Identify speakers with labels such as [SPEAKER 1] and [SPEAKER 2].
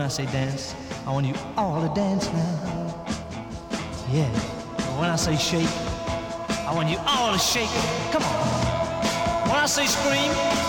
[SPEAKER 1] I say dance, I want you all to dance now. Yeah. When I say shake, I want you all to shake. Come on. When I say scream,